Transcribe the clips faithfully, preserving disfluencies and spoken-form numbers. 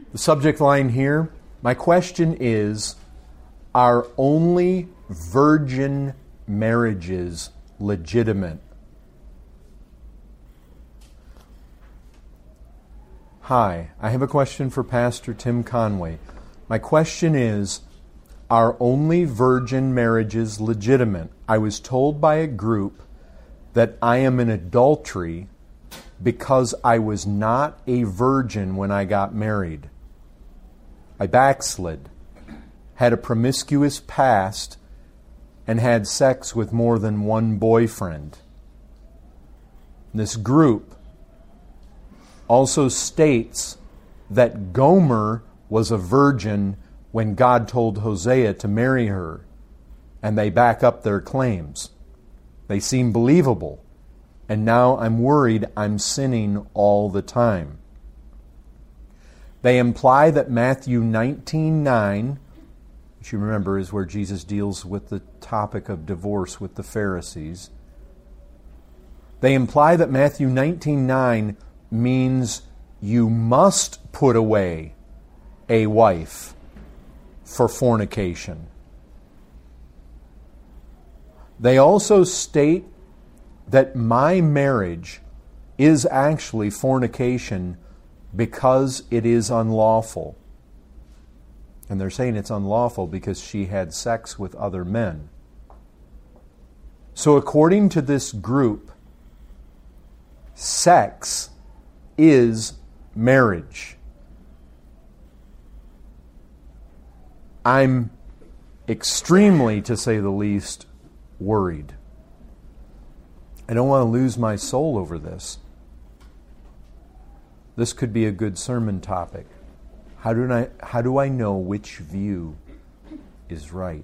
The subject line here, my question is, are only virgin marriages legitimate? Hi, I have a question for Pastor Tim Conway. My question is, are only virgin marriages legitimate? I was told by a group that I am in adultery because I was not a virgin when I got married. I backslid, had a promiscuous past, and had sex with more than one boyfriend. This group also states that Gomer was a virgin when God told Hosea to marry her, and they back up their claims. They seem believable, and now I'm worried I'm sinning all the time. They imply that Matthew nineteen nine, which you remember is where Jesus deals with the topic of divorce with the Pharisees. They imply that Matthew nineteen nine means you must put away a wife for fornication. They also state that my marriage is actually fornication because it is unlawful. And they're saying it's unlawful because she had sex with other men. So according to this group, sex is marriage. I'm extremely, to say the least, worried. I don't want to lose my soul over this. This could be a good sermon topic. How do I, how do I know which view is right?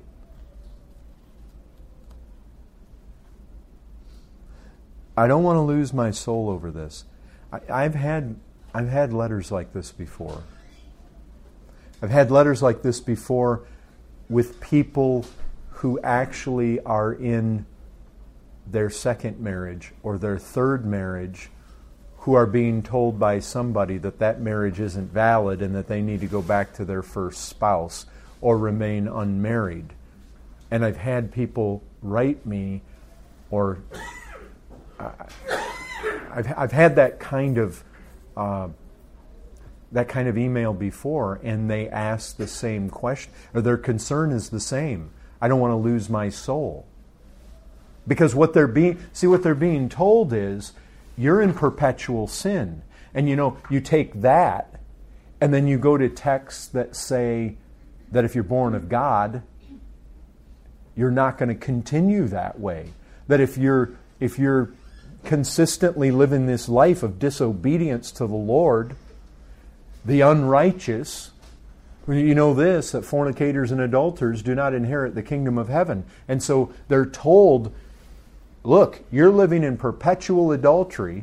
I don't want to lose my soul over this. I, I've had I've had letters like this before. I've had letters like this before with people who actually are in their second marriage or their third marriage, who are being told by somebody that that marriage isn't valid and that they need to go back to their first spouse or remain unmarried. And I've had people write me, or uh, I've I've had that kind of uh, that kind of email before, and they ask the same question, or their concern is the same. I don't want to lose my soul. Because what they're being see what they're being told is, you're in perpetual sin. And you know, you take that, and then you go to texts that say that if you're born of God, you're not going to continue that way. That if you're if you're consistently living this life of disobedience to the Lord, the unrighteous, you know this, that fornicators and adulterers do not inherit the kingdom of heaven. And so they're told, look, you're living in perpetual adultery,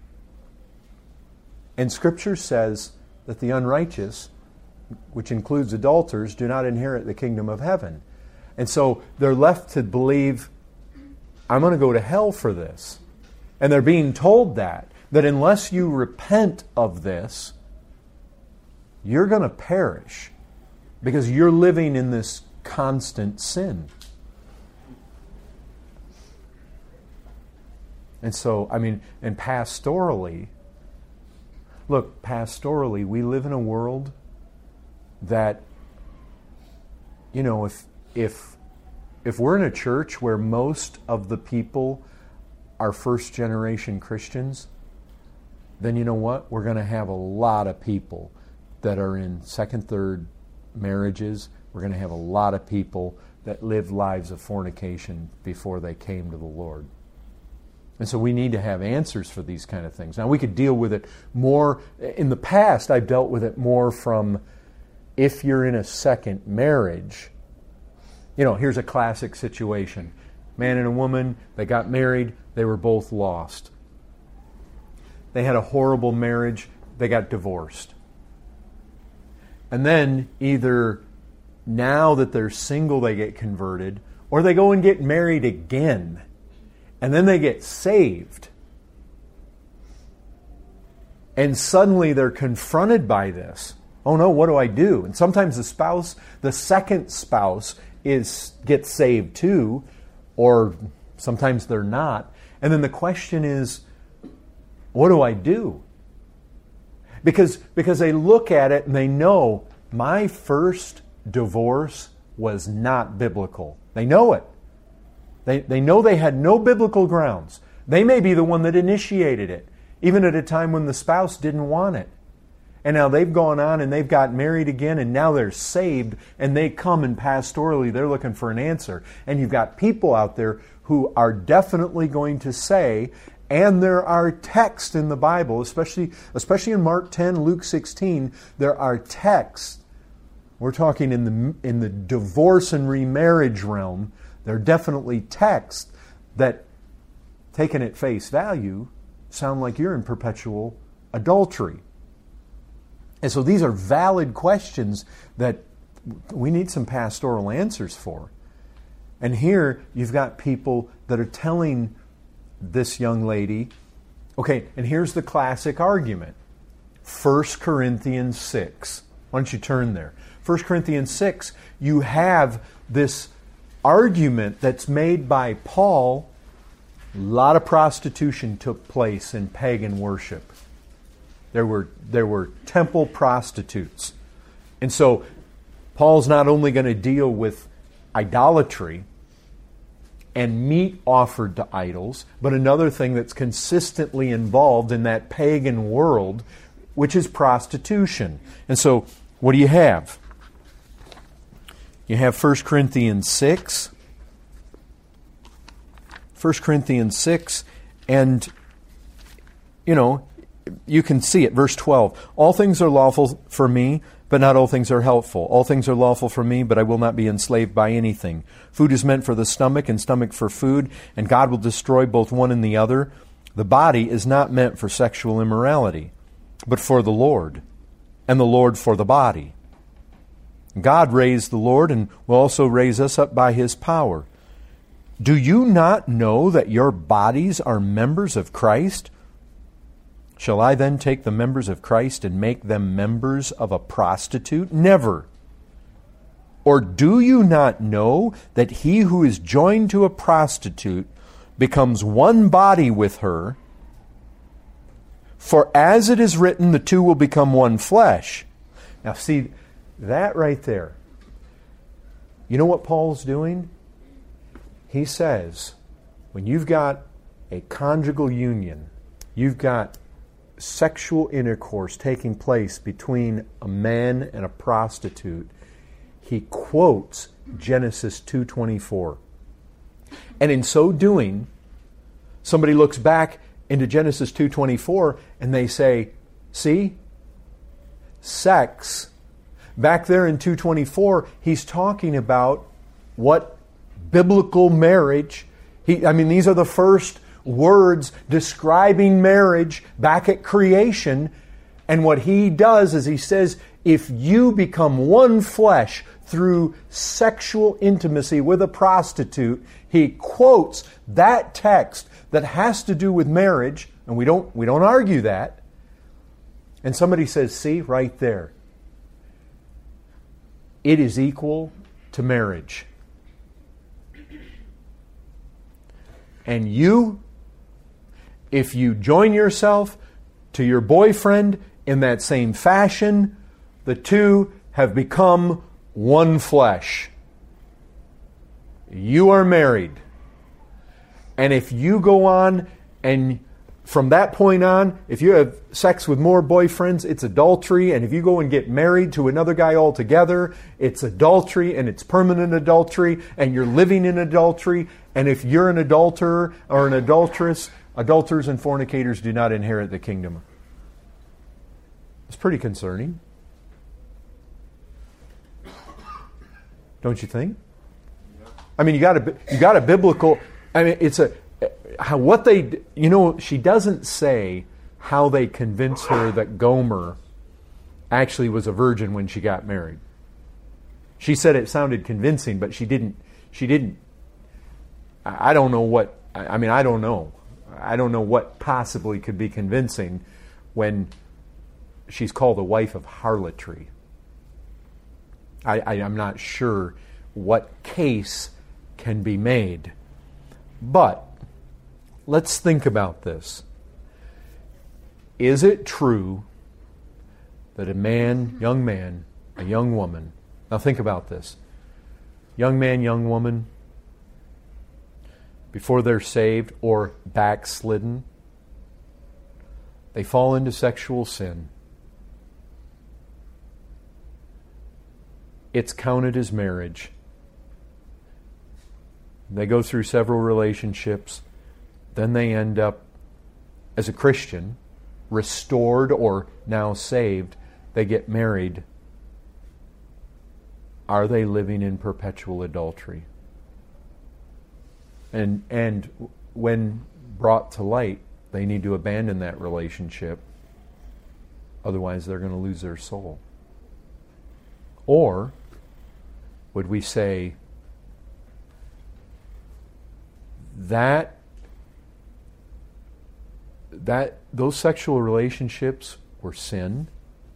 and Scripture says that the unrighteous, which includes adulterers, do not inherit the kingdom of heaven. And so they're left to believe, I'm going to go to hell for this. And they're being told that, that unless you repent of this, you're going to perish because you're living in this constant sin. And so, I mean, and pastorally, look, pastorally, we live in a world that, you know, if if if we're in a church where most of the people are first generation Christians, then you know what? We're going to have a lot of people that are in second, third marriages. We're going to have a lot of people that lived lives of fornication before they came to the Lord. And so we need to have answers for these kind of things. Now, we could deal with it more. In the past, I've dealt with it more from, if you're in a second marriage, you know, here's a classic situation. Man and a woman, they got married, they were both lost. They had a horrible marriage, they got divorced. And then either now that they're single, they get converted, or they go and get married again. And then they get saved. And suddenly they're confronted by this. Oh no, what do I do? And sometimes the spouse, the second spouse, is gets saved too, or sometimes they're not. And then the question is, what do I do? Because, because they look at it and they know, my first divorce was not biblical. They know it. They, they know they had no biblical grounds. They may be the one that initiated it, even at a time when the spouse didn't want it. And now they've gone on and they've got married again, and now they're saved, and they come and pastorally, they're looking for an answer. And you've got people out there who are definitely going to say, and there are texts in the Bible, especially, especially in Mark ten, Luke sixteen, there are texts. We're talking in the, in the divorce and remarriage realm, there are definitely texts that, taken at face value, sound like you're in perpetual adultery. And so these are valid questions that we need some pastoral answers for. And here you've got people that are telling this young lady, okay, and here's the classic argument. First Corinthians six. Why don't you turn there? First Corinthians six, you have this argument that's made by Paul. A lot of prostitution took place in pagan worship. There were, there were temple prostitutes. And so Paul's not only going to deal with idolatry and meat offered to idols, but another thing that's consistently involved in that pagan world, which is prostitution. And so what do you have? You have First Corinthians six. First Corinthians six, and, you know, you can see it. Verse twelve. All things are lawful for me, but not all things are helpful. All things are lawful for me, but I will not be enslaved by anything. Food is meant for the stomach, and stomach for food, and God will destroy both one and the other. The body is not meant for sexual immorality, but for the Lord, and the Lord for the body. God raised the Lord, and will also raise us up by His power. Do you not know that your bodies are members of Christ? Shall I then take the members of Christ and make them members of a prostitute? Never. Or do you not know that he who is joined to a prostitute becomes one body with her? For as it is written, the two will become one flesh. Now see, that right there. You know what Paul's doing? He says, when you've got a conjugal union, you've got sexual intercourse taking place between a man and a prostitute, he quotes Genesis two twenty-four. And in so doing, somebody looks back into Genesis two twenty-four and they say, see, sex, back there in two twenty-four, he's talking about what biblical marriage, he, I mean, these are the first words describing marriage back at creation. And what he does is he says, if you become one flesh through sexual intimacy with a prostitute, he quotes that text that has to do with marriage, and we don't we don't argue that. And somebody says, see, right there, it is equal to marriage. And you, if you join yourself to your boyfriend in that same fashion, the two have become one flesh. You are married. And if you go on and from that point on, if you have sex with more boyfriends, it's adultery. And if you go and get married to another guy altogether, it's adultery, and it's permanent adultery, and you're living in adultery. And if you're an adulterer or an adulteress, adulterers and fornicators do not inherit the kingdom. It's pretty concerning. Don't you think? I mean, you got a you got a biblical. I mean, it's a how what they you know. She doesn't say how they convinced her that Gomer actually was a virgin when she got married. She said it sounded convincing, but she didn't. She didn't. I don't know what. I mean, I don't know. I don't know what possibly could be convincing when she's called the wife of harlotry. I, I, I'm not sure what case can be made. But let's think about this. Is it true that a man, young man, a young woman, now think about this, young man, young woman, before they're saved or backslidden, they fall into sexual sin. It's counted as marriage. They go through several relationships. Then they end up, as a Christian, restored or now saved. They get married. Are they living in perpetual adultery? And and when brought to light, they need to abandon that relationship. Otherwise, they're going to lose their soul. Or would we say that that those sexual relationships were sin,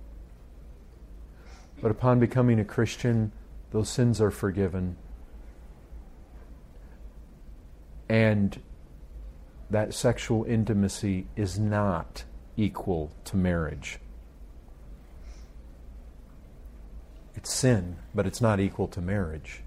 but upon becoming a Christian, those sins are forgiven, and that sexual intimacy is not equal to marriage. It's sin, but it's not equal to marriage.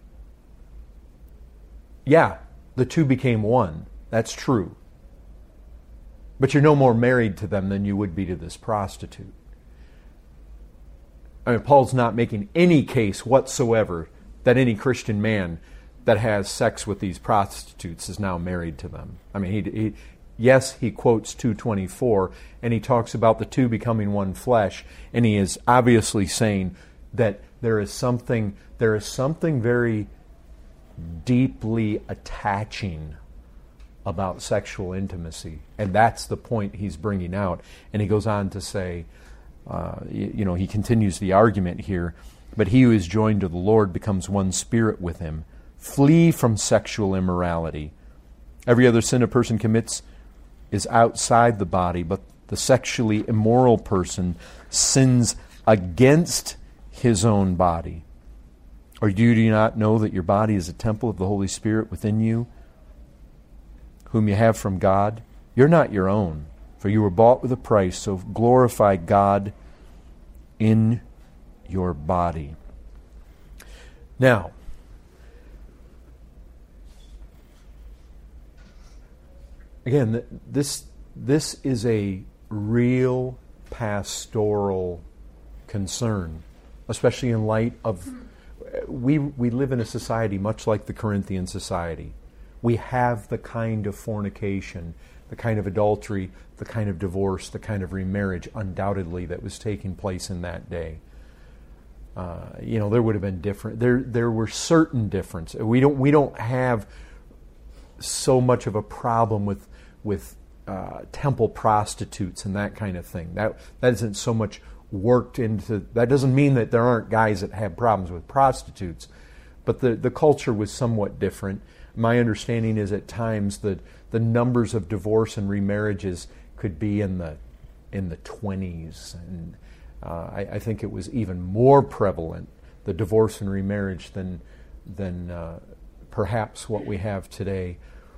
Yeah, the two became one. That's true. But you're no more married to them than you would be to this prostitute. I mean, Paul's not making any case whatsoever that any Christian man that has sex with these prostitutes is now married to them. I mean, he, he yes, he quotes two twenty-four, and he talks about the two becoming one flesh, and he is obviously saying that there is something, there is something very deeply attaching about sexual intimacy, and that's the point he's bringing out. And he goes on to say, uh, you, you know, he continues the argument here, but he who is joined to the Lord becomes one spirit with him. Flee from sexual immorality. Every other sin a person commits is outside the body, but the sexually immoral person sins against his own body. Or do you not know that your body is a temple of the Holy Spirit within you, whom you have from God? You're not your own, for you were bought with a price, so glorify God in your body. Now, again, this this is a real pastoral concern, especially in light of we we live in a society much like the Corinthian society. We have the kind of fornication, the kind of adultery, the kind of divorce, the kind of remarriage, undoubtedly, that was taking place in that day. Uh, you know, there would have been different. There, there were certain differences. We don't, we don't have so much of a problem with with uh, temple prostitutes and that kind of thing. That that isn't so much worked into. That doesn't mean that there aren't guys that have problems with prostitutes, but the the culture was somewhat different. My understanding is at times that the numbers of divorce and remarriages could be in the in the twenties, and uh, I, I think it was even more prevalent, the divorce and remarriage, than than uh, perhaps what we have today.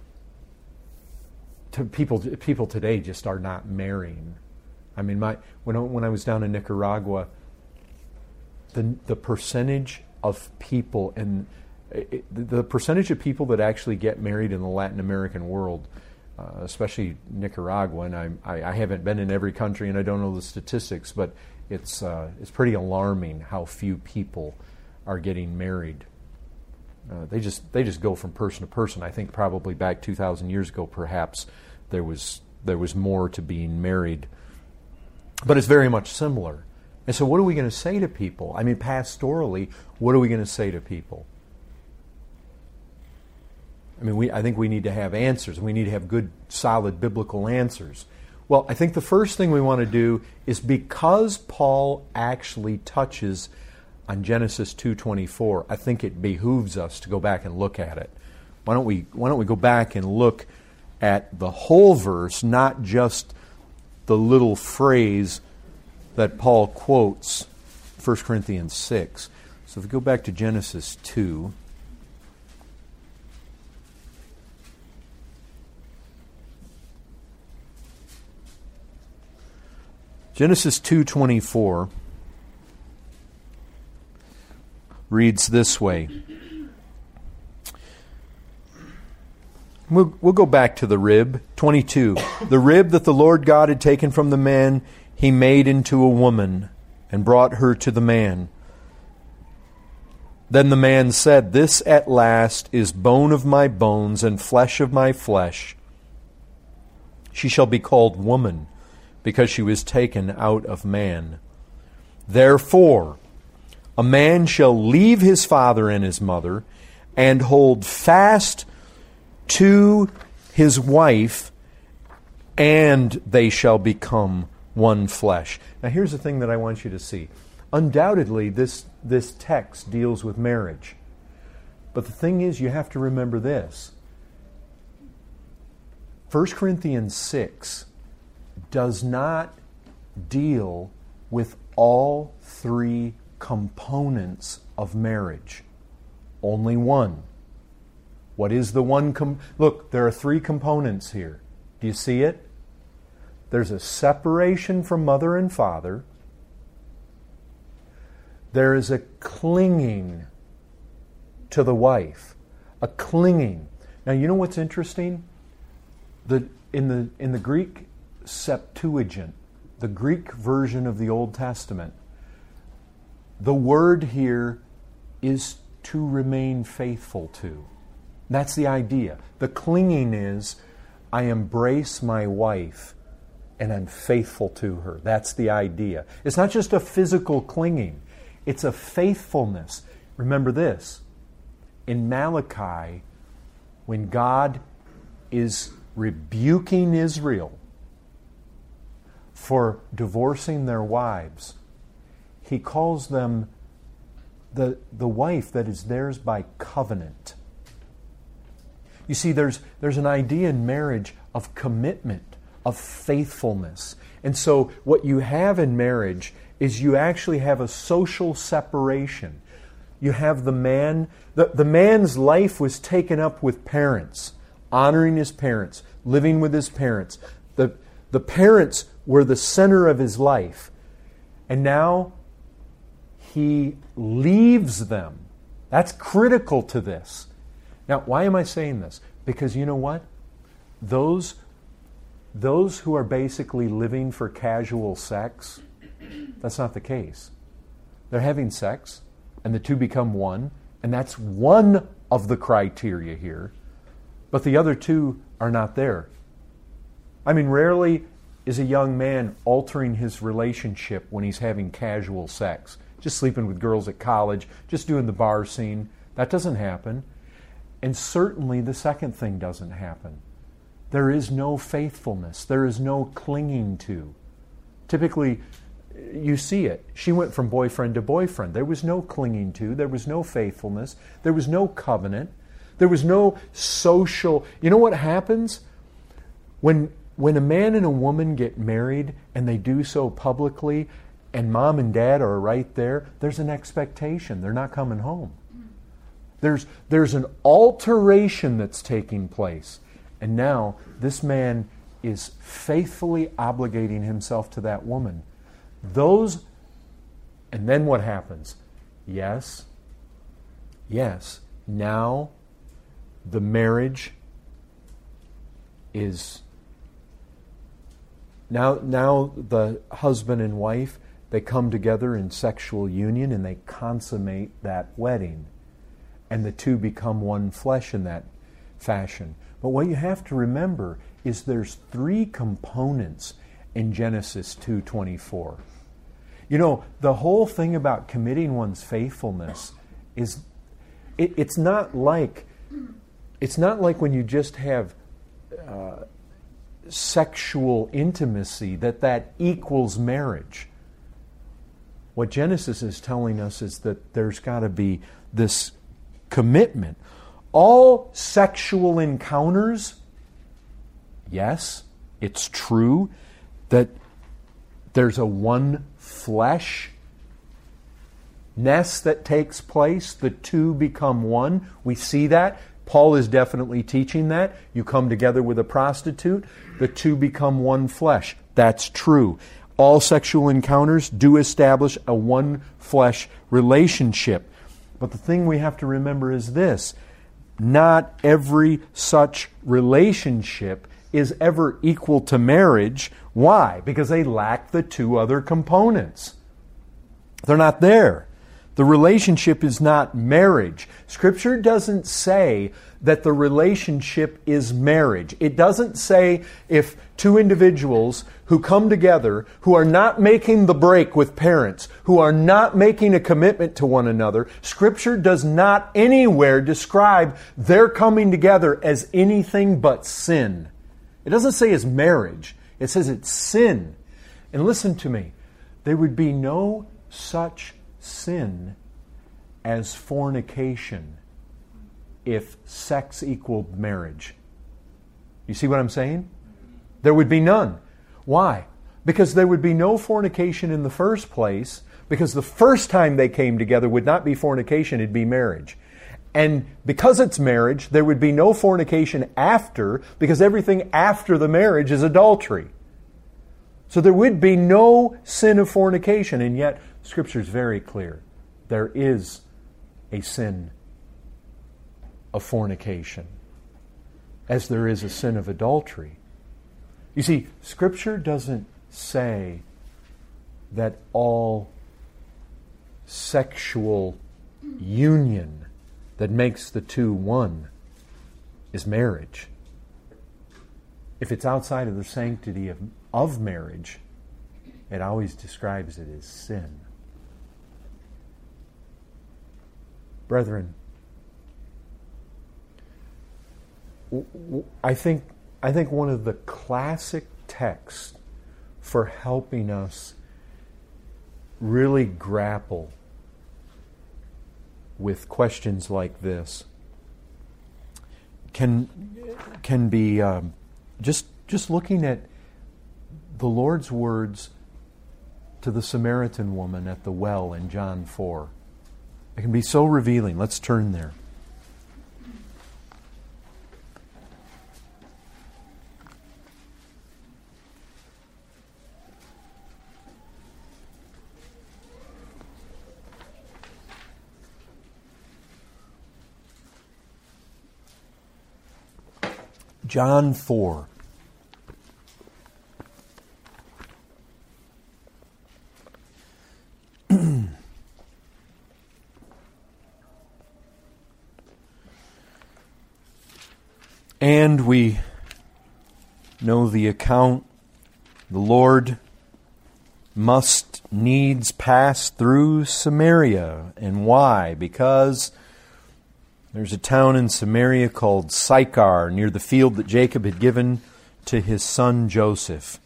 To people people today just are not marrying. I mean, my when I, when I was down in Nicaragua, the the percentage of people and It, the percentage of people that actually get married in the Latin American world, uh, especially Nicaragua, and I, I, I haven't been in every country and I don't know the statistics, but it's uh, it's pretty alarming how few people are getting married. Uh, they just they just go from person to person. I think probably back two thousand years ago, perhaps there was there was more to being married, but it's very much similar. And so, what are we going to say to people? I mean, pastorally, what are we going to say to people? I mean, we, I think we need to have answers. We need to have good, solid biblical answers. Well, I think the first thing we want to do is, because Paul actually touches on Genesis two twenty-four, I think it behooves us to go back and look at it. Why don't we, why don't we go back and look at the whole verse, not just the little phrase that Paul quotes, First Corinthians six. So if we go back to Genesis two, Genesis two twenty-four reads this way. We'll, we'll go back to the rib. twenty-two. The rib that the Lord God had taken from the man, He made into a woman and brought her to the man. Then the man said, This at last is bone of my bones and flesh of my flesh. She shall be called woman, because she was taken out of man. Therefore, a man shall leave his father and his mother, and hold fast to his wife, and they shall become one flesh. Now here's the thing that I want you to see. Undoubtedly, this, this text deals with marriage. But the thing is, you have to remember this. First Corinthians six does not deal with all three components of marriage. Only one. What is the one? Com- Look, there are three components here. Do you see it? There's a separation from mother and father. There is a clinging to the wife. A clinging. Now, you know what's interesting? The, in the, in the Greek Septuagint, the Greek version of the Old Testament, the word here is to remain faithful to. That's the idea. The clinging is, I embrace my wife and I'm faithful to her. That's the idea. It's not just a physical clinging. It's a faithfulness. Remember this. In Malachi, when God is rebuking Israel for divorcing their wives, He calls them the, the wife that is theirs by covenant. You see, there's, there's an idea in marriage of commitment, of faithfulness. And so what you have in marriage is you actually have a social separation. You have the man, the, the man's life was taken up with parents, honoring his parents, living with his parents. The, the parents were the center of his life. And now he leaves them. That's critical to this. Now, why am I saying this? Because you know what? Those, those who are basically living for casual sex, that's not the case. They're having sex, and the two become one, and that's one of the criteria here. But the other two are not there. I mean, rarely is a young man altering his relationship when he's having casual sex. Just sleeping with girls at college, just doing the bar scene. That doesn't happen. And certainly the second thing doesn't happen. There is no faithfulness. There is no clinging to. Typically, you see it. She went from boyfriend to boyfriend. There was no clinging to. There was no faithfulness. There was no covenant. There was no social... You know what happens? When, when a man and a woman get married and they do so publicly and mom and dad are right there, there's an expectation. They're not coming home. There's, there's an alteration that's taking place. And now this man is faithfully obligating himself to that woman. Those, and then what happens? Yes, yes, now the marriage is, now, now the husband and wife, they come together in sexual union and they consummate that wedding. And the two become one flesh in that fashion. But what you have to remember is there's three components in Genesis two twenty-four. You know, the whole thing about committing one's faithfulness is, it, it's not like, it's not like when you just have uh, sexual intimacy that that equals marriage. What Genesis is telling us is that there's got to be this commitment. All sexual encounters, yes, it's true that there's a one flesh that takes place. The two become one. We see that. Paul is definitely teaching that. You come together with a prostitute, the two become one flesh. That's true. All sexual encounters do establish a one flesh relationship. But the thing we have to remember is this: not every such relationship is ever equal to marriage. Why? Because they lack the two other components. They're not there. The relationship is not marriage. Scripture doesn't say that the relationship is marriage. It doesn't say if two individuals who come together, who are not making the break with parents, who are not making a commitment to one another, Scripture does not anywhere describe their coming together as anything but sin. It doesn't say it's marriage. It says it's sin. And listen to me. There would be no such sin as fornication if sex equaled marriage. You see what I'm saying? There would be none. Why? Because there would be no fornication in the first place, because the first time they came together would not be fornication, it'd be marriage. And because it's marriage, there would be no fornication after, because everything after the marriage is adultery. So there would be no sin of fornication, and yet Scripture is very clear. There is a sin of fornication, as there is a sin of adultery. You see, Scripture doesn't say that all sexual union that makes the two one is marriage. If it's outside of the sanctity of, of marriage, it always describes it as sin. Brethren, I think I think one of the classic texts for helping us really grapple with questions like this can can be um, just just looking at the Lord's words to the Samaritan woman at the well in John four. It can be so revealing. Let's turn there. John four. And we know the account. The Lord must needs pass through Samaria. And why? Because there's a town in Samaria called Sychar, near the field that Jacob had given to his son Joseph.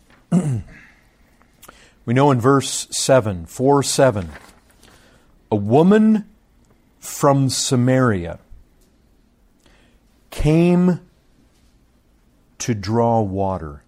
We know in verse seven, four seven, a woman from Samaria came to draw water.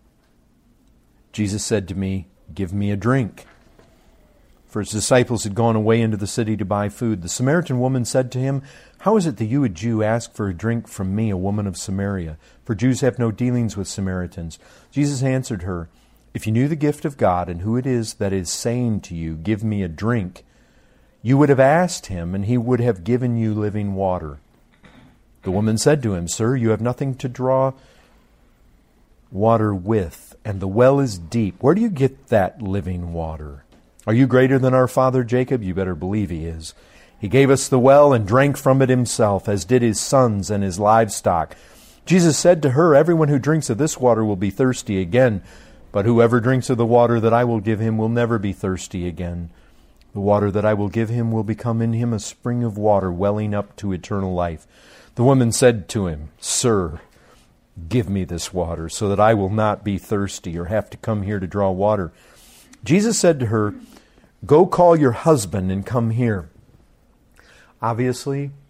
Jesus said to me, "Give me a drink." For his disciples had gone away into the city to buy food. The Samaritan woman said to him, "How is it that you, a Jew, ask for a drink from me, a woman of Samaria? For Jews have no dealings with Samaritans." Jesus answered her, "If you knew the gift of God and who it is that is saying to you, 'Give me a drink,' you would have asked him, and he would have given you living water." The woman said to him, "Sir, you have nothing to draw water with, and the well is deep. Where do you get that living water? Are you greater than our father Jacob?" You better believe he is. "He gave us the well and drank from it himself, as did his sons and his livestock." Jesus said to her, "Everyone who drinks of this water will be thirsty again, but whoever drinks of the water that I will give him will never be thirsty again. The water that I will give him will become in him a spring of water welling up to eternal life." The woman said to him, "Sir, give me this water so that I will not be thirsty or have to come here to draw water." Jesus said to her, "Go call your husband and come here." Obviously,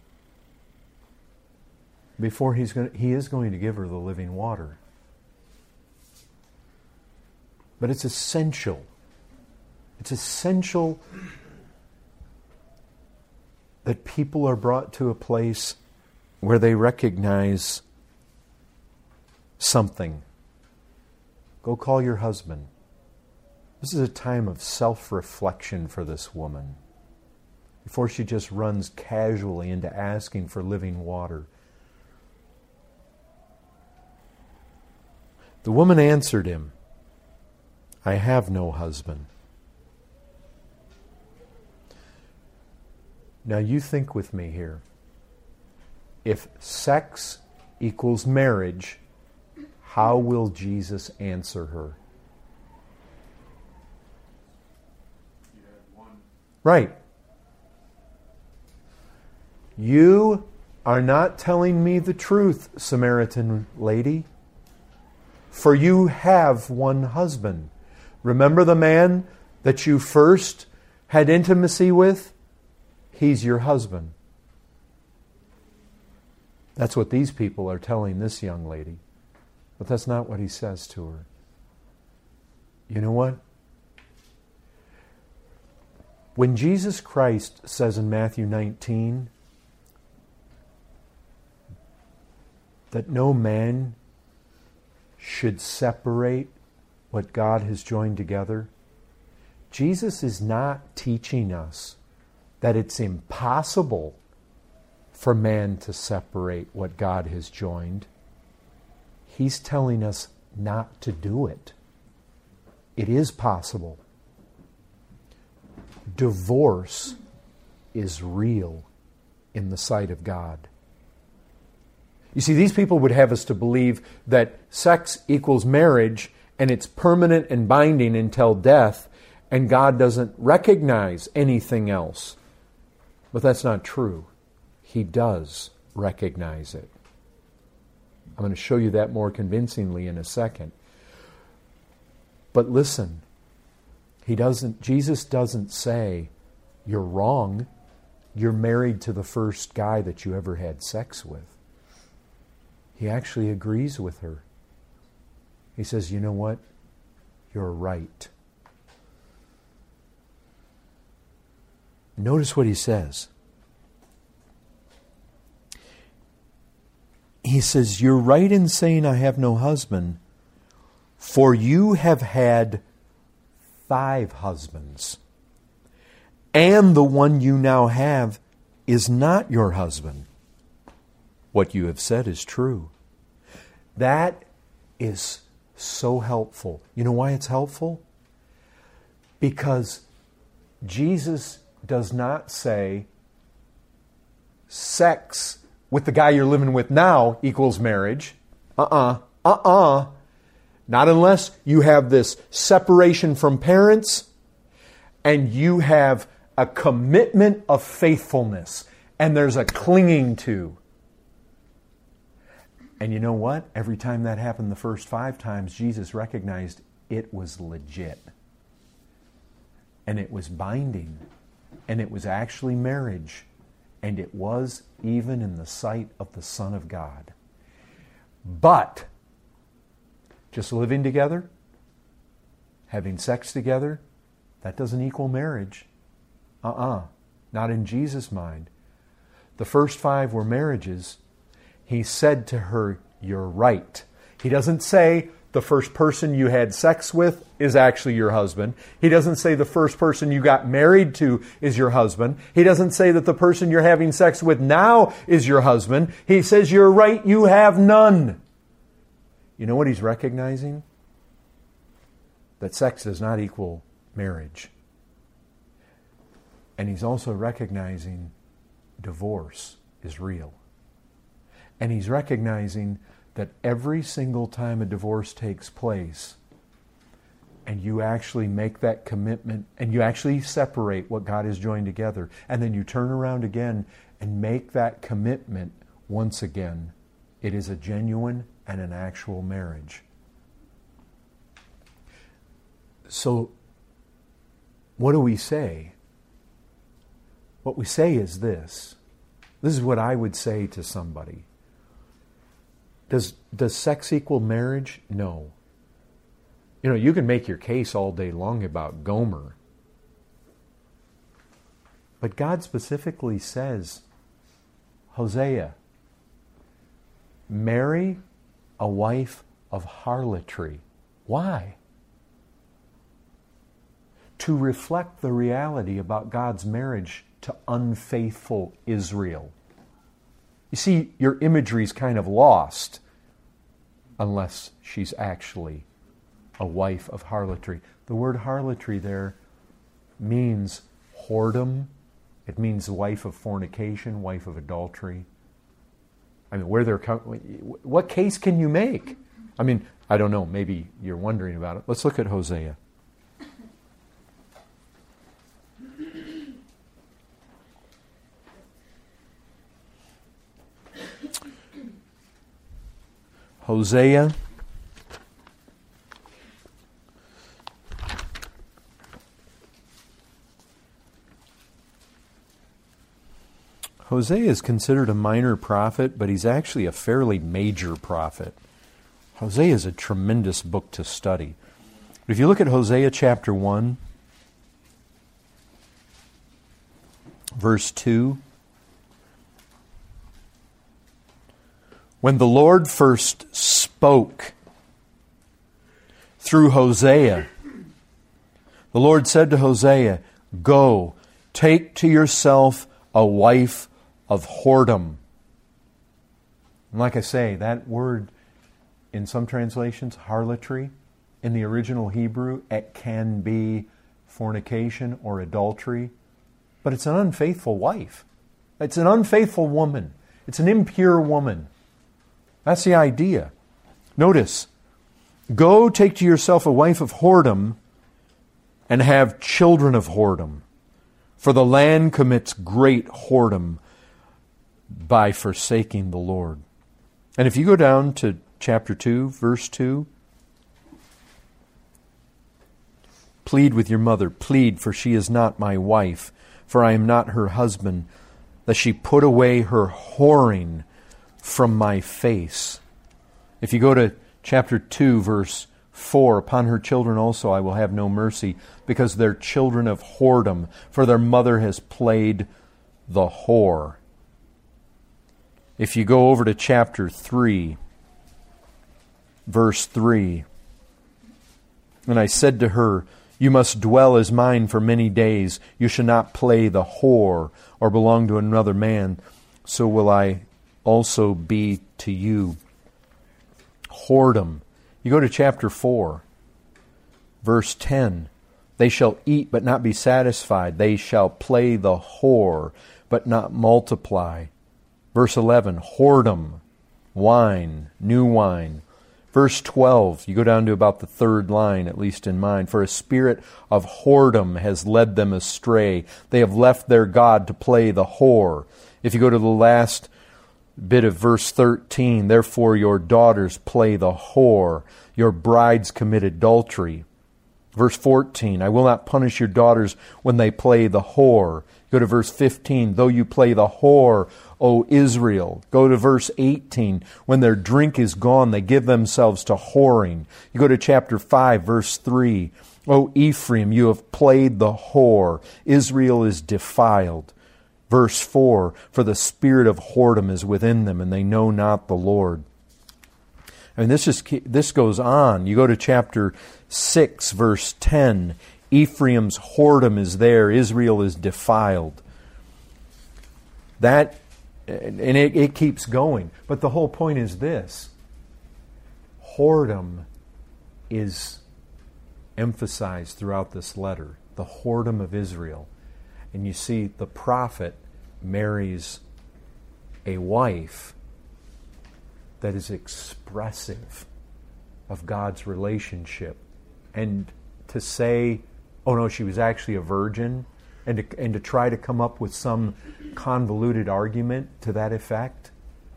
before he's going to, he is going to give her the living water. But it's essential. It's essential that people are brought to a place where they recognize something. Go call your husband. This is a time of self-reflection for this woman before she just runs casually into asking for living water. The woman answered him, I have no husband. Now you think with me here. If sex equals marriage, how will Jesus answer her? Right. You are not telling me the truth, Samaritan lady, for you have one husband. Remember the man that you first had intimacy with? He's your husband. That's what these people are telling this young lady. But that's not what he says to her. You know what? When Jesus Christ says in Matthew nineteen that no man should separate what God has joined together, Jesus is not teaching us that it's impossible for man to separate what God has joined. He's telling us not to do it. It is possible. Divorce is real in the sight of God. You see, these people would have us to believe that sex equals marriage and it's permanent and binding until death, and God doesn't recognize anything else. But that's not true. He does recognize it. I'm going to show you that more convincingly in a second. But listen, he doesn't, Jesus doesn't say, you're wrong. You're married to the first guy that you ever had sex with. He actually agrees with her. He says, you know what? You're right. Notice what he says. He says, you're right in saying I have no husband, for you have had five husbands, and the one you now have is not your husband. What you have said is true. That is so helpful. You know why it's helpful? Because Jesus does not say sex with the guy you're living with now equals marriage. Uh-uh. Uh-uh. Not unless you have this separation from parents and you have a commitment of faithfulness and there's a clinging to. And you know what? Every time that happened the first five times, Jesus recognized it was legit. And it was binding. And it was actually marriage. And it was even in the sight of the Son of God. But just living together, having sex together, that doesn't equal marriage. Uh-uh. Not in Jesus' mind. The first five were marriages. He said to her, you're right. He doesn't say the first person you had sex with is actually your husband. He doesn't say the first person you got married to is your husband. He doesn't say that the person you're having sex with now is your husband. He says, you're right, you have none. You know what he's recognizing? That sex does not equal marriage. And he's also recognizing divorce is real. And he's recognizing that every single time a divorce takes place and you actually make that commitment and you actually separate what God has joined together and then you turn around again and make that commitment once again, it is a genuine and an actual marriage. So, what do we say? What we say is this. This is what I would say to somebody. Does, does sex equal marriage? No. You know, you can make your case all day long about Gomer. But God specifically says, Hosea, marry a wife of harlotry. Why? To reflect the reality about God's marriage to unfaithful Israel. You see, your imagery is kind of lost unless she's actually a wife of harlotry. The word harlotry there means whoredom. It means wife of fornication, wife of adultery. I mean, where they're what case can you make? I mean, I don't know. Maybe you're wondering about it. Let's look at Hosea. Hosea Hosea is considered a minor prophet, but he's actually a fairly major prophet. Hosea is a tremendous book to study. If you look at Hosea chapter one, verse two, when the Lord first spoke through Hosea, the Lord said to Hosea, "Go, take to yourself a wife of whoredom." And like I say, that word in some translations, harlotry, in the original Hebrew, it can be fornication or adultery, but it's an unfaithful wife. It's an unfaithful woman. It's an impure woman. That's the idea. Notice, go take to yourself a wife of whoredom and have children of whoredom, for the land commits great whoredom by forsaking the Lord. And if you go down to chapter two, verse two, plead with your mother, plead, for she is not my wife, for I am not her husband, that she put away her whoring from my face. If you go to chapter two, verse four, upon her children also I will have no mercy, because they're children of whoredom, for their mother has played the whore. If you go over to chapter three, verse three, and I said to her, you must dwell as mine for many days. You shall not play the whore or belong to another man. So will I also be to you. Whoredom. You go to chapter four, verse ten. They shall eat but not be satisfied. They shall play the whore but not multiply. Verse eleven, whoredom, wine, new wine. Verse twelve, you go down to about the third line, at least in mine. For a spirit of whoredom has led them astray. They have left their God to play the whore. If you go to the last bit of verse thirteen, therefore your daughters play the whore, your brides commit adultery. Verse fourteen, I will not punish your daughters when they play the whore. Go to verse fifteen, though you play the whore, O Israel. Go to verse eighteen, when their drink is gone, they give themselves to whoring. You go to chapter five, verse three, O Ephraim, you have played the whore. Israel is defiled. Verse four, for the spirit of whoredom is within them, and they know not the Lord. I mean, this is this goes on. You go to chapter six, verse ten. Ephraim's whoredom is there. Israel is defiled. That, and it, it keeps going. But the whole point is this. Whoredom is emphasized throughout this letter. The whoredom of Israel. And you see, the prophet marries a wife that is expressive of God's relationship. And to say, oh no, she was actually a virgin, and to, and to try to come up with some convoluted argument to that effect,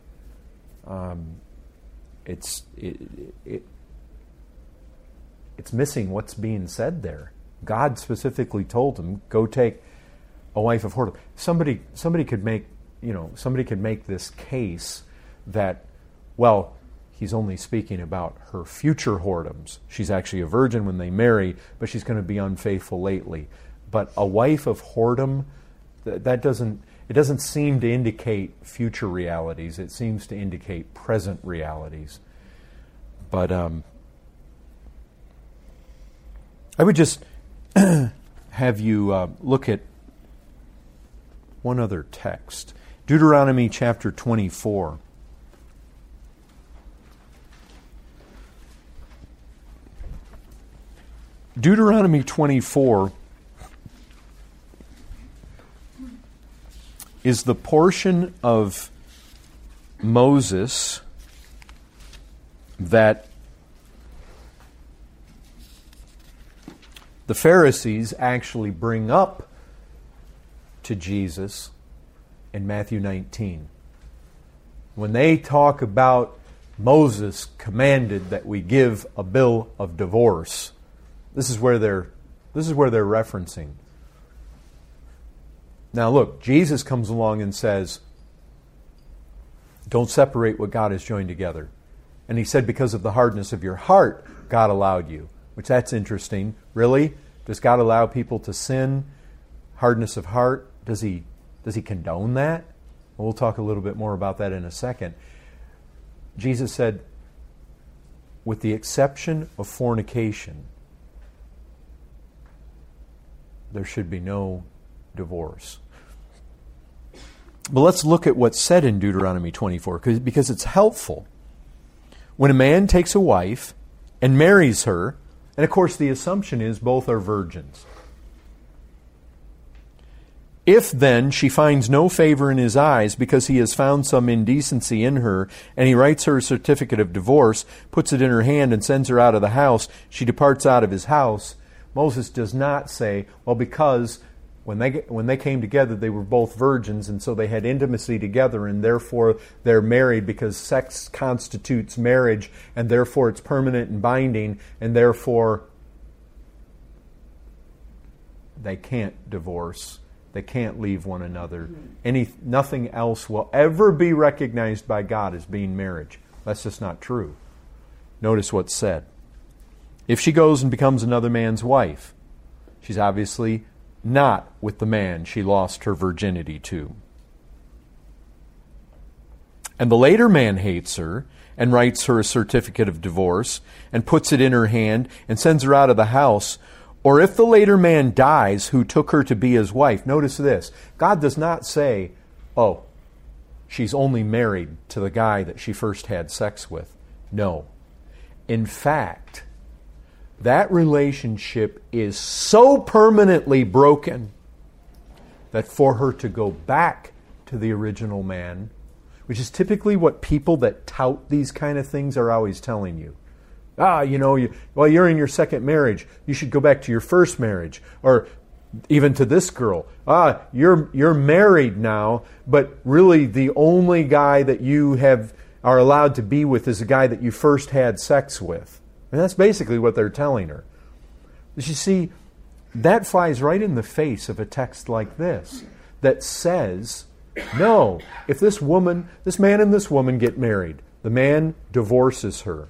um, it's it, it it's missing what's being said there. God specifically told him, go take a wife of whoredom. Somebody somebody could make you know somebody could make this case that, well, he's only speaking about her future whoredoms. She's actually a virgin when they marry, but she's going to be unfaithful lately. But a wife of whoredom, that doesn't, it doesn't seem to indicate future realities. It seems to indicate present realities. But um, I would just have you uh, look at one other text. Deuteronomy chapter twenty-four. Deuteronomy twenty-four is the portion of Moses that the Pharisees actually bring up to Jesus in Matthew nineteen. When they talk about Moses commanded that we give a bill of divorce, this is where they're this is where they're referencing. Now look, Jesus comes along and says, don't separate what God has joined together. And he said, because of the hardness of your heart, God allowed you. Which that's interesting. Really? Does God allow people to sin? Hardness of heart? Does he does he condone that? Well, we'll talk a little bit more about that in a second. Jesus said, with the exception of fornication, there should be no divorce. But let's look at what's said in Deuteronomy twenty-four, because it's helpful. When a man takes a wife and marries her, and of course the assumption is both are virgins. If then she finds no favor in his eyes because he has found some indecency in her, and he writes her a certificate of divorce, puts it in her hand and sends her out of the house, she departs out of his house. Moses does not say, well, because when they when they came together, they were both virgins, and so they had intimacy together, and therefore they're married because sex constitutes marriage, and therefore it's permanent and binding, and therefore they can't divorce. They can't leave one another. Any nothing else will ever be recognized by God as being marriage. That's just not true. Notice what's said. If she goes and becomes another man's wife, she's obviously not with the man she lost her virginity to. And the later man hates her and writes her a certificate of divorce and puts it in her hand and sends her out of the house. Or if the later man dies who took her to be his wife, notice this, God does not say, oh, she's only married to the guy that she first had sex with. No. In fact, that relationship is so permanently broken that for her to go back to the original man, which is typically what people that tout these kind of things are always telling you. Ah, you know, you, well, you're in your second marriage. You should go back to your first marriage. Or even to this girl. Ah, you're you're married now, but really the only guy that you have are allowed to be with is the guy that you first had sex with. And that's basically what they're telling her. But you see, that flies right in the face of a text like this that says, no, if this woman, this man and this woman get married, the man divorces her.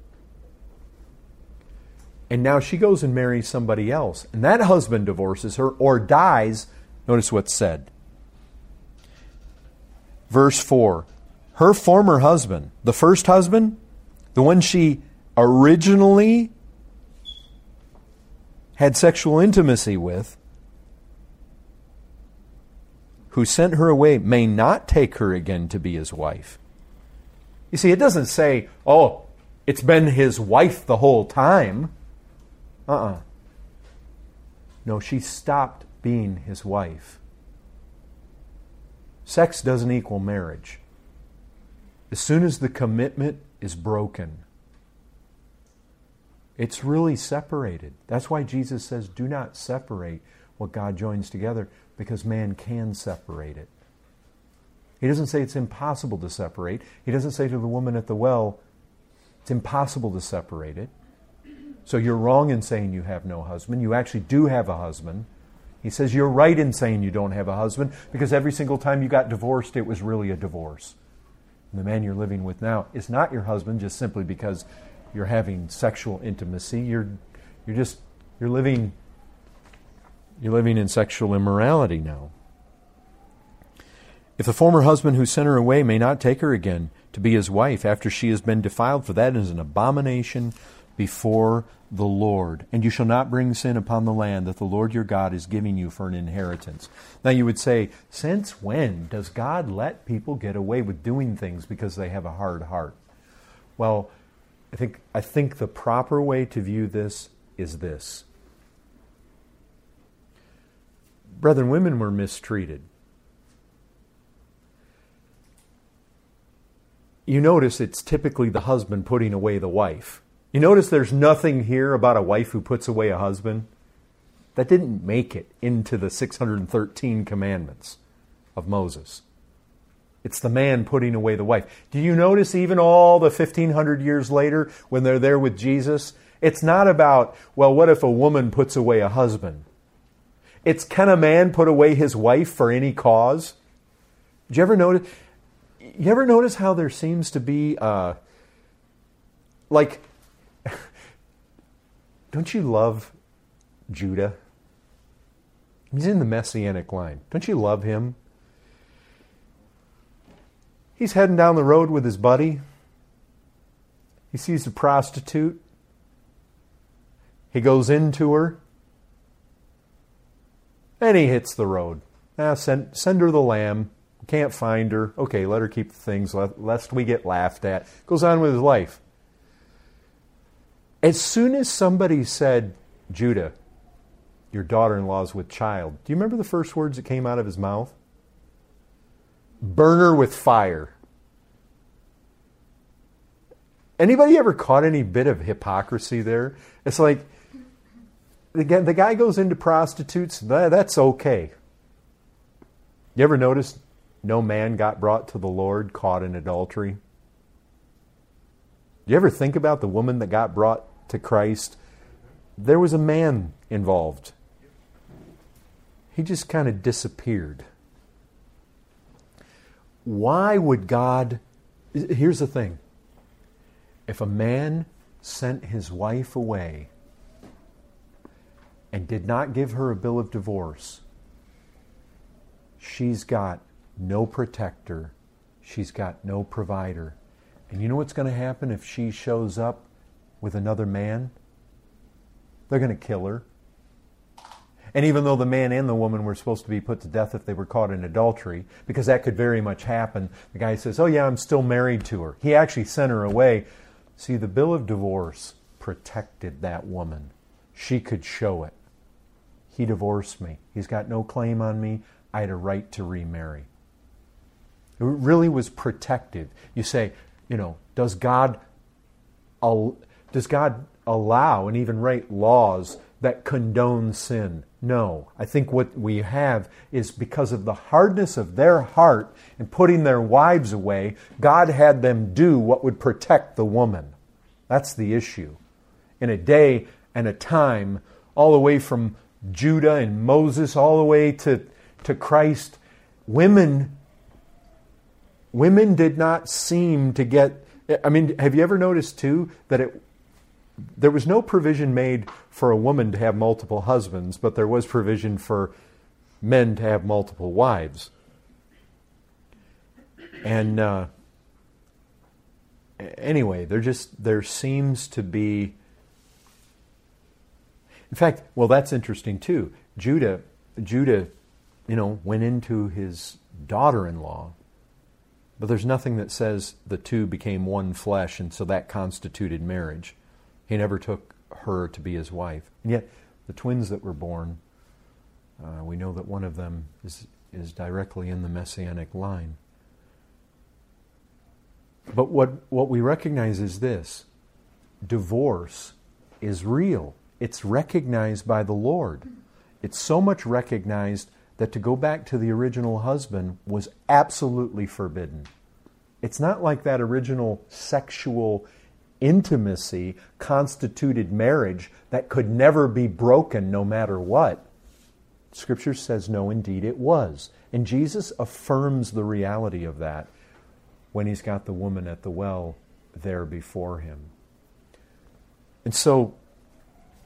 And now she goes and marries somebody else. And that husband divorces her or dies. Notice what's said. Verse four. Her former husband, the first husband, the one she originally had sexual intimacy with, who sent her away, may not take her again to be his wife. You see, it doesn't say, oh, it's been his wife the whole time. Uh-uh. No, she stopped being his wife. Sex doesn't equal marriage. As soon as the commitment is broken, it's really separated. That's why Jesus says, do not separate what God joins together, because man can separate it. He doesn't say it's impossible to separate. He doesn't say to the woman at the well, it's impossible to separate it. So you're wrong in saying you have no husband. You actually do have a husband. He says you're right in saying you don't have a husband, because every single time you got divorced, it was really a divorce. And the man you're living with now is not your husband just simply because you're having sexual intimacy. You're you're just you're living you're living in sexual immorality now. If the former husband who sent her away may not take her again to be his wife after she has been defiled, for that is an abomination before the Lord. And you shall not bring sin upon the land that the Lord your God is giving you for an inheritance. Now you would say, since when does God let people get away with doing things because they have a hard heart? Well, I think I think the proper way to view this is this. Brethren, women were mistreated. You notice it's typically the husband putting away the wife. You notice there's nothing here about a wife who puts away a husband. That didn't make it into the six hundred thirteen commandments of Moses. It's the man putting away the wife. Do you notice even all the fifteen hundred years later when they're there with Jesus, it's not about, well, what if a woman puts away a husband? It's, can a man put away his wife for any cause? Did you ever notice? You ever notice how there seems to be, uh, like, don't you love Judah? He's in the Messianic line. Don't you love him? He's heading down the road with his buddy. He sees a prostitute. He goes into her. And he hits the road. Ah, send, send her the lamb. Can't find her. Okay, let her keep the things lest we get laughed at. Goes on with his life. As soon as somebody said, Judah, your daughter-in-law's with child, do you remember the first words that came out of his mouth? Burn her with fire. Anybody ever caught any bit of hypocrisy there? It's like, again, the guy goes into prostitutes, that, that's okay. You ever notice no man got brought to the Lord caught in adultery? Do you ever think about the woman that got brought to Christ? There was a man involved. He just kind of disappeared. Why would God... Here's the thing. If a man sent his wife away and did not give her a bill of divorce, she's got no protector. She's got no provider. And you know what's going to happen if she shows up with another man? They're going to kill her. And even though the man and the woman were supposed to be put to death if they were caught in adultery, because that could very much happen, the guy says, oh yeah, I'm still married to her. He actually sent her away. See, the bill of divorce protected that woman. She could show it. He divorced me. He's got no claim on me. I had a right to remarry. It really was protective. You say, you know, does God, does God allow and even write laws that condone sin? No. I think what we have is because of the hardness of their heart in putting their wives away, God had them do what would protect the woman. That's the issue. In a day and a time, all the way from Judah and Moses, all the way to, to Christ, women, women did not seem to get... I mean, have you ever noticed, too, that it there was no provision made for a woman to have multiple husbands, but there was provision for men to have multiple wives. And uh, anyway, there just there seems to be... In fact, well, that's interesting too. Judah, Judah, you know, went into his daughter-in-law, but there's nothing that says the two became one flesh, and so that constituted marriage. He never took her to be his wife. And yet, the twins that were born, uh, we know that one of them is, is directly in the Messianic line. But what, what we recognize is this. Divorce is real. It's recognized by the Lord. It's so much recognized that to go back to the original husband was absolutely forbidden. It's not like that original sexual intimacy constituted marriage that could never be broken no matter what. Scripture says no, indeed it was. And Jesus affirms the reality of that when he's got the woman at the well there before him. And so,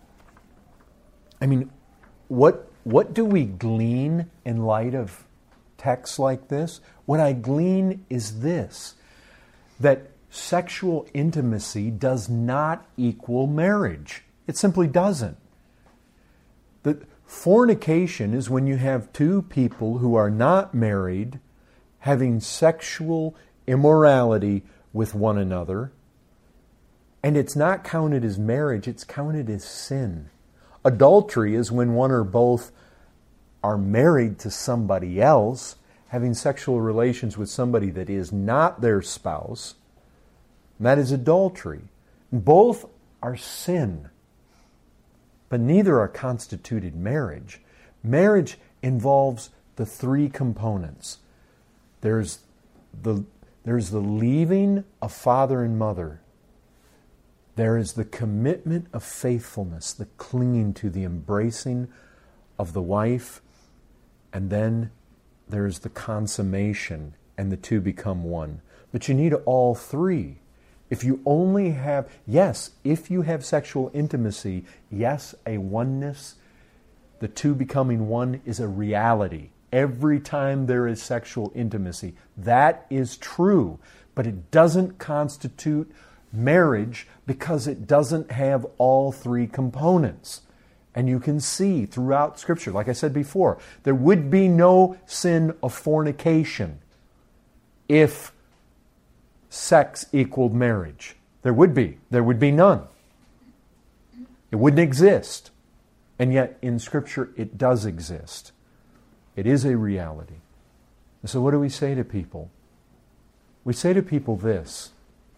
I mean, what what do we glean in light of texts like this, what I glean is this, that sexual intimacy does not equal marriage. It simply doesn't. The fornication is when you have two people who are not married having sexual immorality with one another, and it's not counted as marriage, it's counted as sin. Adultery is when one or both are married to somebody else, having sexual relations with somebody that is not their spouse. And that is adultery. Both are sin, but neither are constituted marriage. Marriage involves the three components. There's the, there's the leaving of father and mother. There is the commitment of faithfulness, the clinging to, the embracing of the wife. And then there's the consummation, and the two become one. But you need all three. If you only have, yes, if you have sexual intimacy, yes, a oneness, the two becoming one is a reality. Every time there is sexual intimacy, that is true. But it doesn't constitute marriage because it doesn't have all three components. And you can see throughout Scripture, like I said before, there would be no sin of fornication if sex equaled marriage. There would be. There would be none. It wouldn't exist. And yet in Scripture it does exist. It is a reality. And so what do we say to people? We say to people this,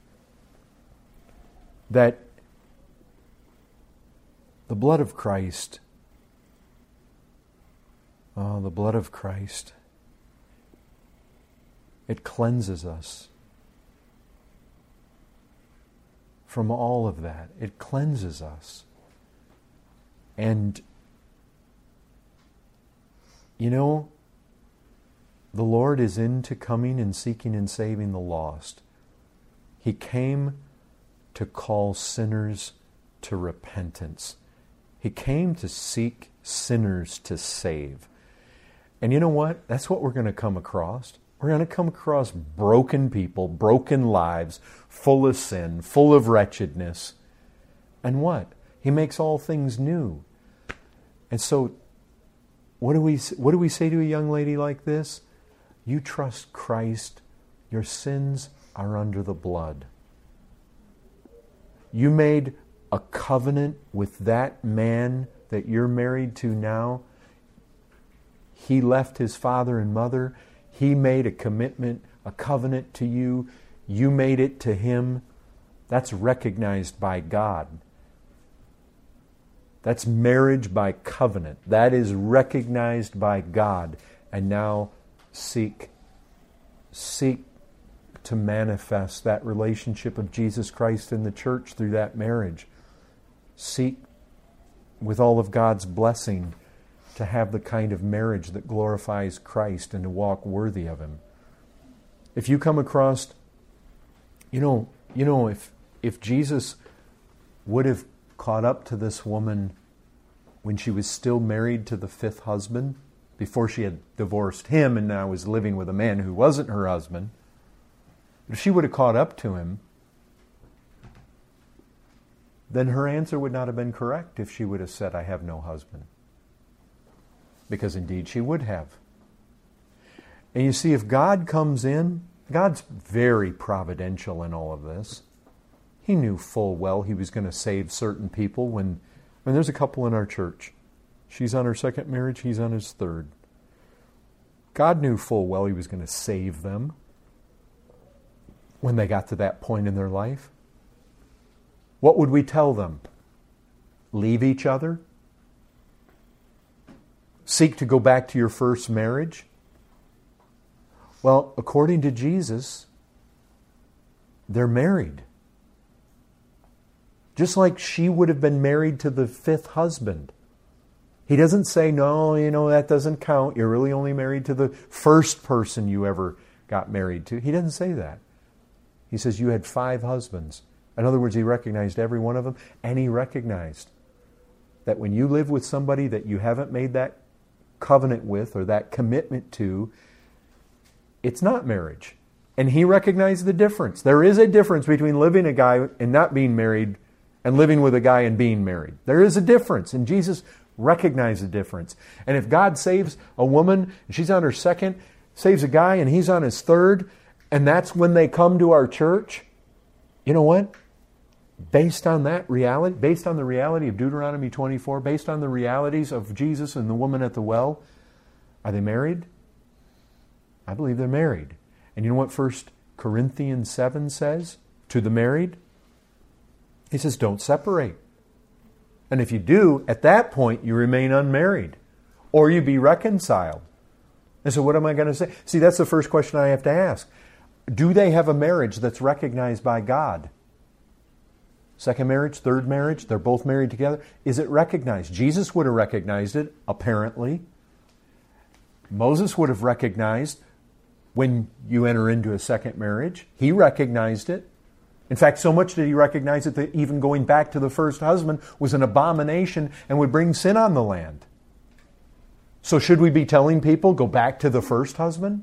that the blood of Christ, oh, the blood of Christ, it cleanses us from all of that. It cleanses us. And, you know, the Lord is into coming and seeking and saving the lost. He came to call sinners to repentance. He came to seek sinners to save. And you know what? That's what we're going to come across. We're going to come across broken people, broken lives, full of sin, full of wretchedness. And what? He makes all things new. And so, what do we what do we say to a young lady like this? You trust Christ. Your sins are under the blood. You made a covenant with that man that you're married to now. He left his father and mother. He made a commitment, a covenant to you. You made it to him. That's recognized by God. That's marriage by covenant. That is recognized by God. And now seek, seek to manifest that relationship of Jesus Christ in the church through that marriage. Seek with all of God's blessing to have the kind of marriage that glorifies Christ and to walk worthy of Him. If you come across, you know, you know, if if Jesus would have caught up to this woman when she was still married to the fifth husband, before she had divorced him and now was living with a man who wasn't her husband, if she would have caught up to him, then her answer would not have been correct if she would have said, I have no husband. Because indeed she would have. And you see, if God comes in, God's very providential in all of this. He knew full well He was going to save certain people when, when there's a couple in our church. She's on her second marriage, he's on his third. God knew full well He was going to save them when they got to that point in their life. What would we tell them? Leave each other? Seek to go back to your first marriage? Well, according to Jesus, they're married. Just like she would have been married to the fifth husband. He doesn't say, no, you know, that doesn't count. You're really only married to the first person you ever got married to. He doesn't say that. He says you had five husbands. In other words, He recognized every one of them, and He recognized that when you live with somebody that you haven't made that covenant with or that commitment to, it's not marriage. And he recognized the difference. There is a difference between living a guy and not being married and living with a guy and being married. There is a difference, and Jesus recognized the difference. And if God saves a woman, and she's on her second, saves a guy and he's on his third, and that's when they come to our church, you know what? Based on that reality, based on the reality of Deuteronomy twenty-four, based on the realities of Jesus and the woman at the well, are they married? I believe they're married. And you know what First Corinthians seven says to the married? He says, don't separate. And if you do, at that point, you remain unmarried. Or you be reconciled. And so what am I going to say? See, that's the first question I have to ask. Do they have a marriage that's recognized by God? Second marriage, third marriage, they're both married together. Is it recognized? Jesus would have recognized it, apparently. Moses would have recognized when you enter into a second marriage. He recognized it. In fact, so much did he recognize it that even going back to the first husband was an abomination and would bring sin on the land. So should we be telling people, go back to the first husband?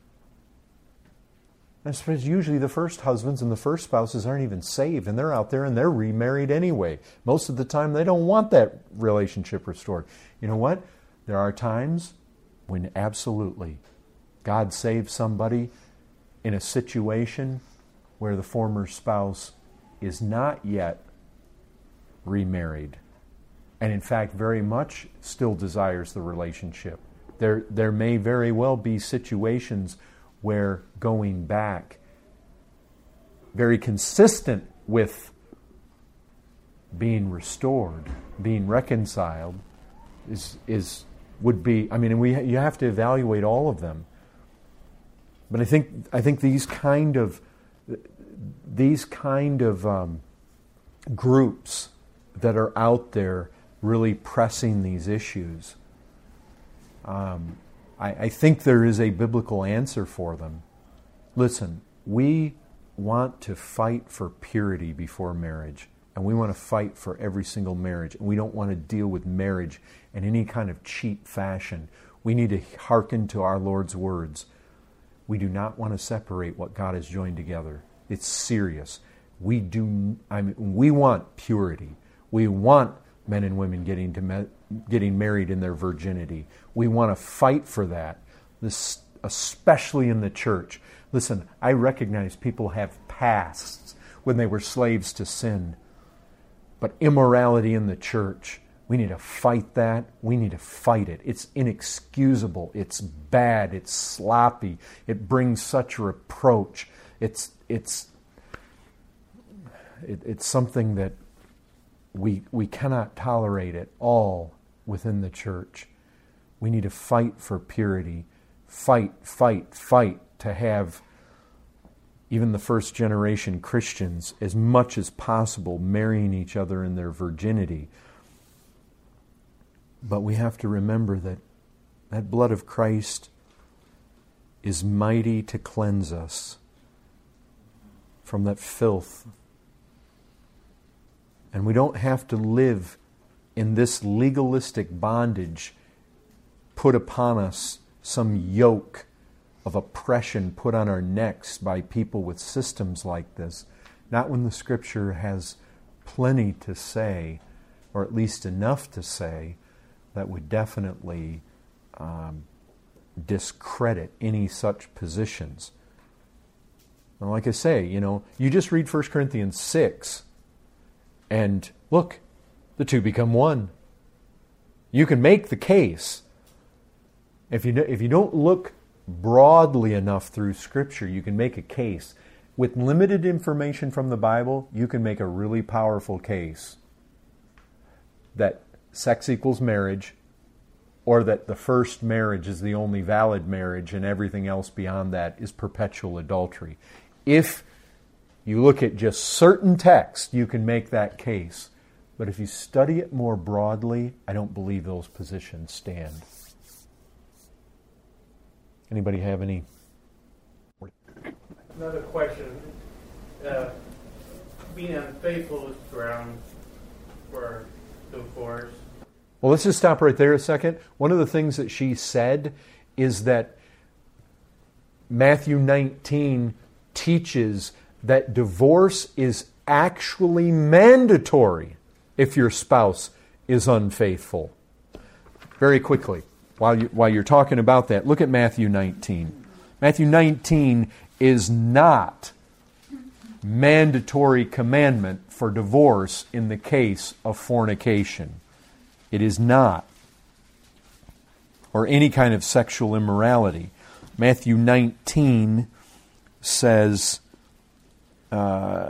I suppose usually the first husbands and the first spouses aren't even saved, and they're out there and they're remarried anyway. Most of the time they don't want that relationship restored. You know what? There are times when absolutely God saves somebody in a situation where the former spouse is not yet remarried, and in fact very much still desires the relationship. There, there may very well be situations where going back, very consistent with being restored, being reconciled, is is would be. I mean, we you have to evaluate all of them. But I think I think these kind of these kind of um, groups that are out there really pressing these issues, um, I, I think there is a biblical answer for them. Listen, we want to fight for purity before marriage, and we want to fight for every single marriage, and we don't want to deal with marriage in any kind of cheap fashion. We need to hearken to our Lord's words. We do not want to separate what God has joined together. It's serious. We do. I mean, we want purity. We want men and women getting to me, getting married in their virginity. We want to fight for that. This, especially in the church. Listen, I recognize people have pasts when they were slaves to sin, but immorality in the church, we need to fight that. We need to fight it. It's inexcusable. It's bad. It's sloppy. It brings such reproach. It's it's it, it's something that we we cannot tolerate at all within the church. We need to fight for purity. Fight, fight, fight to have even the first generation Christians, as much as possible, marrying each other in their virginity. But we have to remember that that blood of Christ is mighty to cleanse us from that filth. And we don't have to live in this legalistic bondage put upon us, some yoke of oppression put on our necks by people with systems like this. Not when the Scripture has plenty to say, or at least enough to say, that would definitely um, discredit any such positions. And like I say, you know, you just read First Corinthians six, and look, the two become one. You can make the case. If you if you don't look broadly enough through Scripture, you can make a case. With limited information from the Bible, you can make a really powerful case that sex equals marriage, or that the first marriage is the only valid marriage and everything else beyond that is perpetual adultery. If you look at just certain texts, you can make that case. But if you study it more broadly, I don't believe those positions stand. Anybody have any? Another question. Uh, being unfaithful is ground for divorce. Well, let's just stop right there a second. One of the things that she said is that Matthew nineteen teaches that divorce is actually mandatory if your spouse is unfaithful. Very quickly, while, you, while you're talking about that, look at Matthew nineteen. Matthew nineteen is not mandatory commandment for divorce in the case of fornication. It is not. Or any kind of sexual immorality. Matthew nineteen says, uh,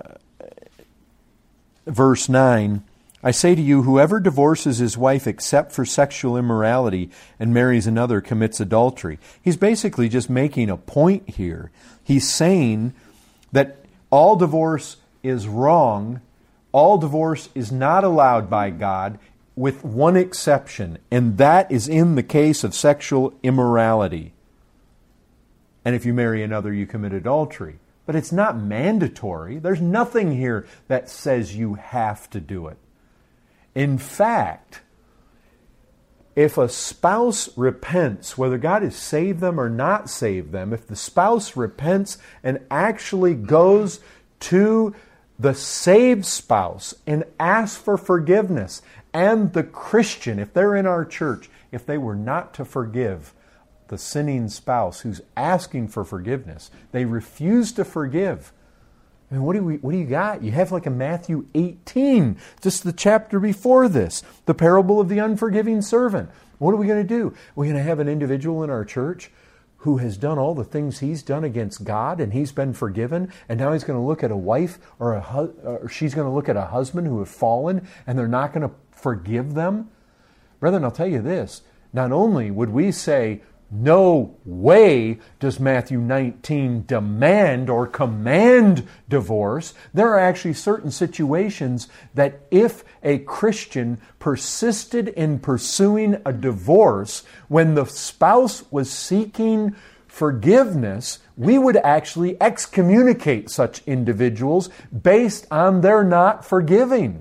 verse nine, I say to you, whoever divorces his wife except for sexual immorality and marries another commits adultery. He's basically just making a point here. He's saying that all divorce is wrong, all divorce is not allowed by God, with one exception, and that is in the case of sexual immorality. And if you marry another, you commit adultery. But it's not mandatory. There's nothing here that says you have to do it. In fact, if a spouse repents, whether God has saved them or not saved them, if the spouse repents and actually goes to the saved spouse and asks for forgiveness, and the Christian, if they're in our church, if they were not to forgive the sinning spouse who's asking for forgiveness, they refuse to forgive. I mean, what do we, what do you got? You have like a Matthew eighteen, just the chapter before this, the parable of the unforgiving servant. What are we going to do? We're going to have an individual in our church who has done all the things he's done against God, and he's been forgiven, and now he's going to look at a wife or a hu- or she's going to look at a husband who have fallen, and they're not going to forgive them? Brethren, I'll tell you this. Not only would we say, no way does Matthew nineteen demand or command divorce. There are actually certain situations that if a Christian persisted in pursuing a divorce when the spouse was seeking forgiveness, we would actually excommunicate such individuals based on their not forgiving.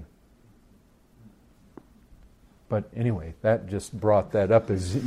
But anyway, that just brought that up as...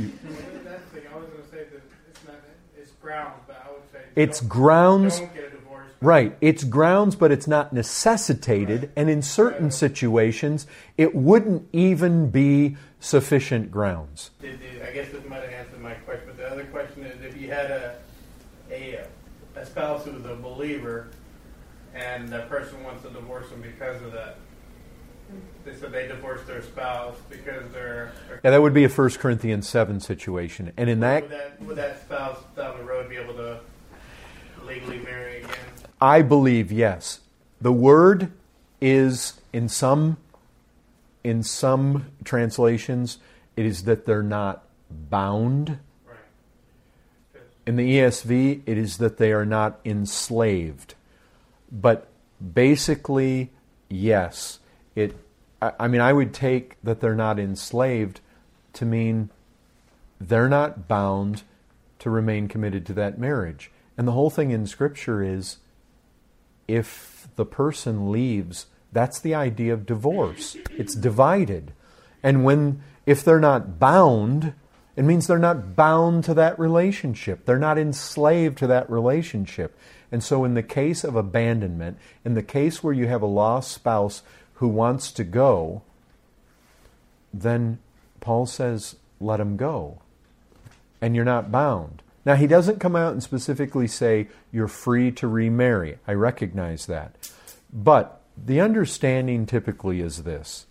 Grounds, but I would say it's don't, grounds, don't get a divorce. Right. It's grounds, but it's not necessitated. Right. And in certain right. situations, it wouldn't even be sufficient grounds. I guess this might have answered my question, but the other question is, if you had a a, a spouse who was a believer, and that person wants to divorce them because of that, they said they divorced their spouse because they're... they're yeah, that would be a First Corinthians seven situation. And in that... Would that, would that spouse down the road be able to legally marry again? I believe, yes. The word is, in some, in some translations, it is that they're not bound. Right. In the E S V, it is that they are not enslaved. But basically, yes. It, I mean, I would take that they're not enslaved to mean they're not bound to remain committed to that marriage. And the whole thing in Scripture is, if the person leaves, that's the idea of divorce. It's divided. And when, if they're not bound, it means they're not bound to that relationship. They're not enslaved to that relationship. And so in the case of abandonment, in the case where you have a lost spouse who wants to go, then Paul says, let him go. And you're not bound. Now, he doesn't come out and specifically say you're free to remarry. I recognize that. But the understanding typically is this,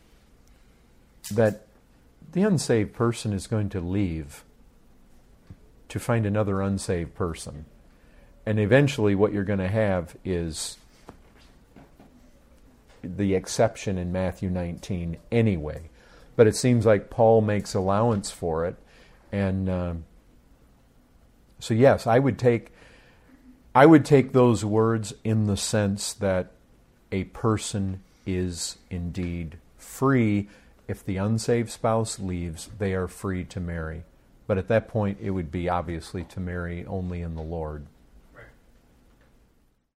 that the unsaved person is going to leave to find another unsaved person. And eventually what you're going to have is the exception in Matthew nineteen anyway. But it seems like Paul makes allowance for it. And um, so yes, I would take I would take those words in the sense that a person is indeed free. If the unsaved spouse leaves, they are free to marry. But at that point, it would be obviously to marry only in the Lord.